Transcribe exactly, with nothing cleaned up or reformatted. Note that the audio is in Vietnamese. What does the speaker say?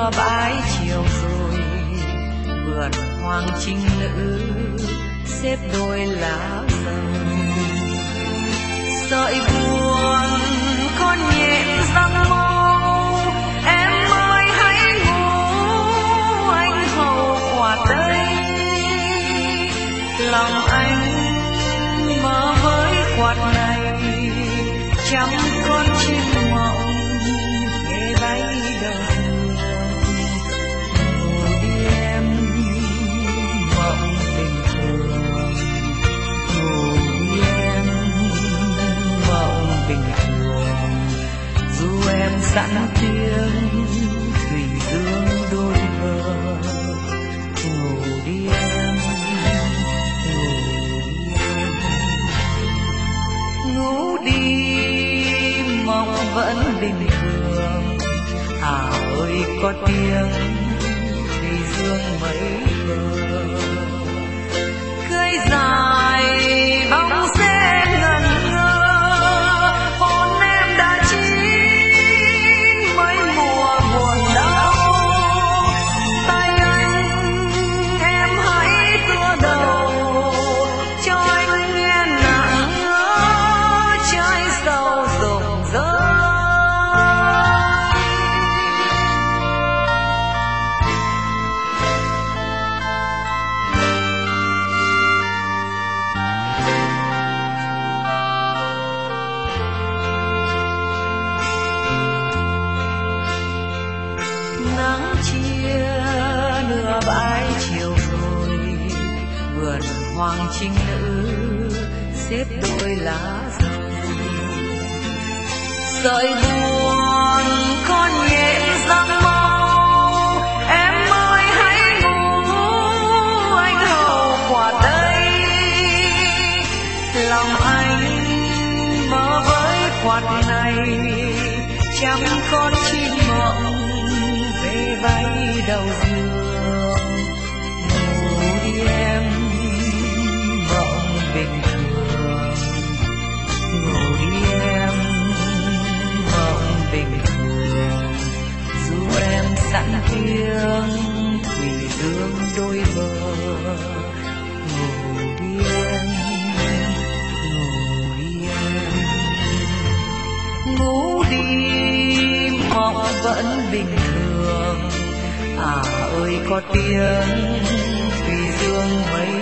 nửa bãi chiều rồi, vườn hoàng trinh nữ xếp đôi lá rồng. Sợi buồn con nhện răng mâu, em ơi hãy ngủ, anh hầu quạt đây. Lòng anh mơ với quạt này, trăm con chim mộng ghé gáy đầu giường. Ngủ đi em mộng bình thường, ngủ đi em mộng bình thường. Dù em sẵn tiếng thủy dương đôi bờ, ngủ đi em, ngủ đi mộng vẫn bình thường. À ơi có tiếng thủy dương mấy bờ, cưới dài bóng xe ngẩn ngơ. Hồn em đã chín mấy mùa buồn đau, tay anh em hãy tựa đầu cho anh nghe nặng nhớ trái sầu rụng rơi. Nắng chia nửa bãi chiều rồi, vườn hoàng trinh nữ xếp đôi lá rồng. Sợi buồn con nhện răng mâu, em ơi hãy ngủ, anh hầu quạt đây. Lòng anh mơ với quạt này, trăm con chim mộng về váy đầu giường. Ngủ đi em mộng bình thường, ngủ đi em mộng bình thường. Dù em sẵn tiếng thủy dương đôi bờ, ngủ đi em, ngủ đi em, ngủ đi mộng vẫn bình thường. À ơi có tiếng thủy dương mấy